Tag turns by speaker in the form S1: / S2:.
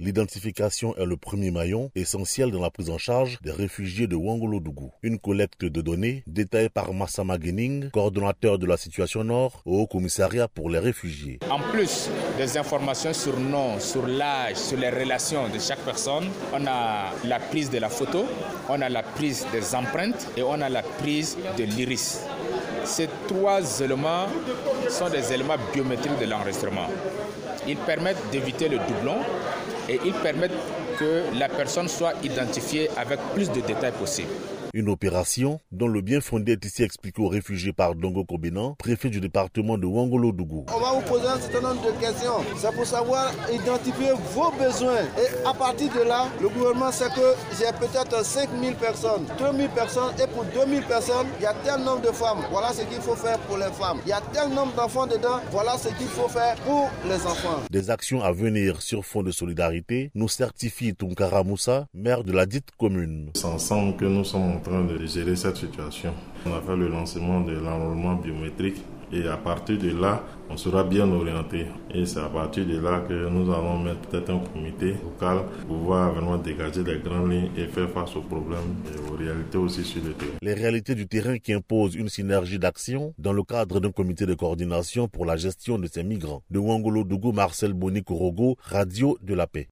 S1: L'identification est le premier maillon essentiel dans la prise en charge des réfugiés de Ouangolodougou. Une collecte de données détaillée par Massama Gening, coordonnateur de la situation Nord au Haut-Commissariat pour les réfugiés.
S2: En plus des informations sur nom, sur l'âge, sur les relations de chaque personne, on a la prise de la photo, on a la prise des empreintes et on a la prise de l'iris. Ces trois éléments sont des éléments biométriques de l'enregistrement. Ils permettent d'éviter le doublon et ils permettent que la personne soit identifiée avec plus de détails possible.
S1: Une opération dont le bien fondé est ici expliqué aux réfugiés par Dongo Kobenan, préfet du département de Ouangolodougou.
S3: On va vous poser un certain nombre de questions. C'est pour savoir identifier vos besoins. Et à partir de là, le gouvernement sait que j'ai peut-être 5 000 personnes, 3 000 personnes et pour 2 000 personnes, il y a tel nombre de femmes. Voilà ce qu'il faut faire pour les femmes. Il y a tel nombre d'enfants dedans. Voilà ce qu'il faut faire pour les enfants.
S1: Des actions à venir sur fond de solidarité, nous certifie Tunkara Moussa, maire de la dite commune.
S4: C'est ensemble que nous sommes en train de gérer cette situation. On a fait le lancement de l'enrôlement biométrique et à partir de là, on sera bien orienté. Et c'est à partir de là que nous allons mettre peut-être un comité local pour pouvoir vraiment dégager les grandes lignes et faire face aux problèmes et aux réalités aussi sur le terrain.
S1: Les réalités du terrain qui imposent une synergie d'action dans le cadre d'un comité de coordination pour la gestion de ces migrants. De Ouangolodougou, Marcel Boni Korogo, Radio de la Paix.